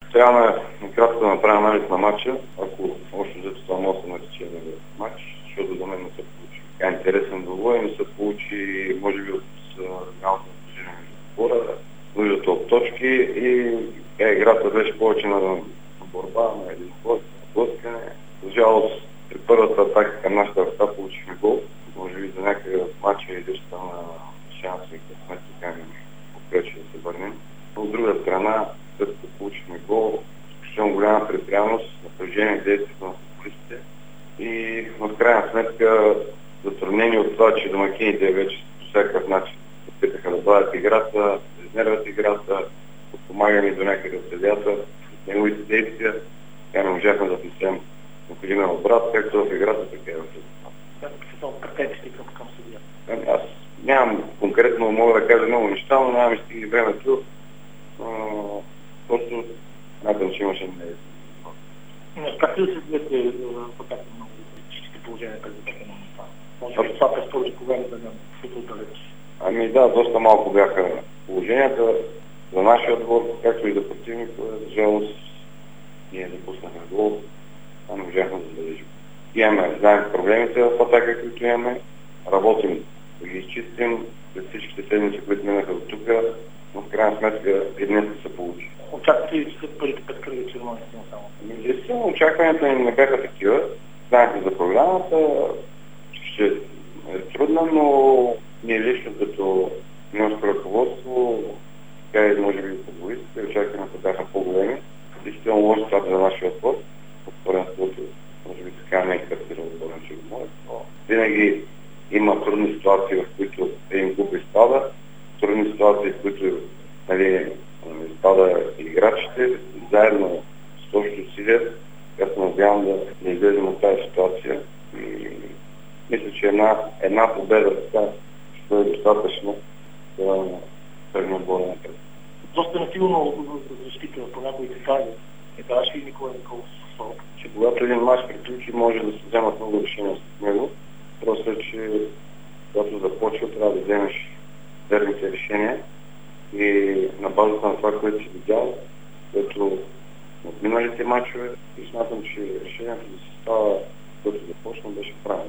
Трябва накратко да направим анализ на матча, ако още взето това може да нарече матч, защото за мен не се получи. Интересен двубой, не се получи, може би, от реалното напрежение между хора, нуждата от точки и играта беше повече на борба, на един ход, на блъскане. За жалост, при първата атака към нашата врата получихме гол. Може би за някъде в матча и липсата на шанс и късмет така ни попречи да се върнем. От друга страна, след като получихме гол, изключително голяма предприятност, напрежение, действието на футболистите и в крайна сметка затруднени от това, че домакините вече по всякакъв начин опитаха да бъдат играта, да изнервят играта, подпомагани до някъде от съдията, неговите действия, така не можахме да внесем необходимия обрат, както в играта, така и в резултата. Към съдията? Аз нямам конкретно, мога да кажа много неща, но нямам и стигне времето. Просто смятам, че имаше не. Как ли се двете по така много всичките положения през така много това? Може би това през този проблем да няма футбол далеч? Ами да, доста малко бяха положенията за нашия отбор, както и за противника. За жалост ние допуснахме гол, а не можахме да забележим. Знаем проблемите в атака, които имаме, работим да ги изчистим през всичките седмици, които минаха до тук, но в крайна сметка и днес се получи. Очаквате ли след първите 5 кръга червони само? Естествено, очакванията ни не бяха такива. Знаехме за програмата, ще е трудно, но ние лично като немско ръководство, така и може би футболистите, очакванията бяха по-големи. Действително лошо това за нашия отбор. Отборенството, може би така не е картирал отборен, че го може, но винаги има трудни ситуации, в които един клуб изпада, трудни ситуации, в които изпада играчите, заедно с общото усилие, аз се надявам да излезем от тази ситуация. И мисля, че една победа така ще е достатъчно да тръгне отбора напред. Доста насилно защита по някои фази. Не даваш ли Никола Николов? Че когато един мач приключи, може да се вземат много решения с него. Просто е, че когато започва, трябва да вземеш верните решения и на базата на това, което си видял, което от миналите мачове, и смятам, че решението за състава, което започна, беше правилно.